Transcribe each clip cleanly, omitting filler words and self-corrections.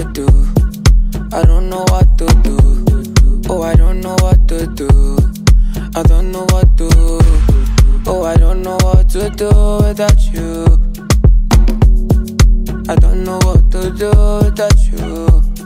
do. I don't know what to do. Oh, I don't know what to do. I don't know what to do. Oh, I don't know what to do without you. I don't know what to do without you.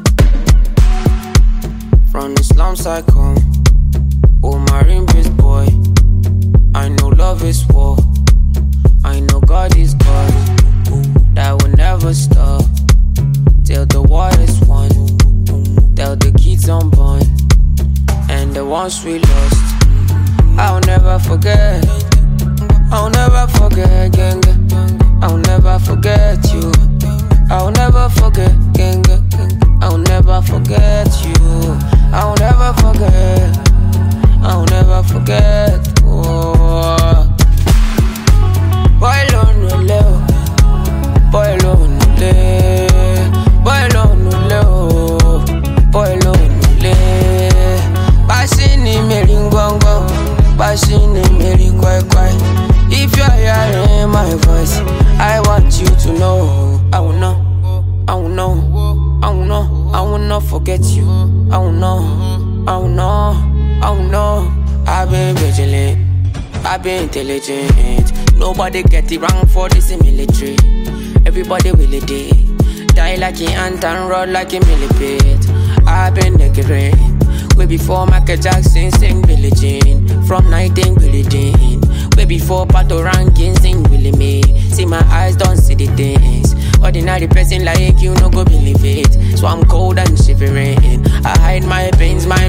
From the slums I come, oh marine-based boy. I know love is war. I know God is God. That will never stop till the war is won. Till the kids unborn and the ones we lost. I'll never forget. I'll never forget, gang. I'll never forget you. I'll never forget, gang. I'll never forget you. I'll never forget. I'll never forget. Oh. Boy, lonely, boy, lonely, boy, lonely, boy, lonely. Passing in me ring gong gong, passing in me ring quai quai. If you're hearing my voice, I want you to know. I will know, I will know, I will know, I will not forget you. I will know, I will know, I will know. I've been vigilant, I've been intelligent. Nobody get it wrong for this military. Everybody will it die like an ant and run like a millipede. I've been negligent. Way before Michael Jackson sing Billie Jean. From 19 Billie Jean. Way before Pato Rankin sing Willie Me. See my eyes don't see the things. Ordinary person like you no go believe it. So I'm cold and shivering. I hide my pains, my